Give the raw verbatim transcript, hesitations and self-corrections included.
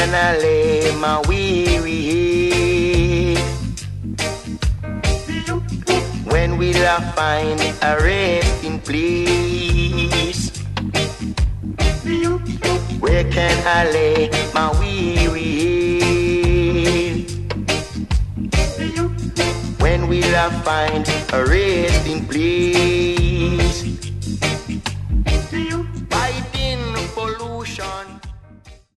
can I lay my weary head? When will I find a resting place? Where can I lay my weary head? When will I find a resting place?